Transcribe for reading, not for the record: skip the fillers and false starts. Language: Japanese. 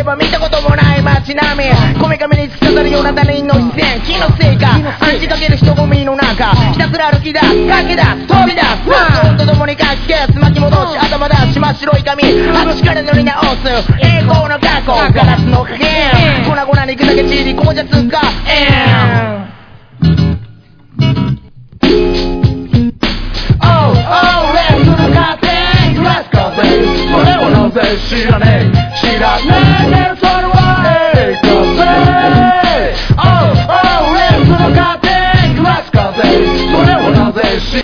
えば見たこともない街並み、こめかみに突き刺さるような他人の視線、気のせいか暗示かける人混みの中、ひたすら歩き出す、駆け出す、飛び出す、音とともにかき消す、巻き戻し頭出し、真っ白い髪あっちから塗り直す、栄光の過去ガラスの影、粉々に砕け散り紅茶つか俺をなぜ知らねえ知らねえそれは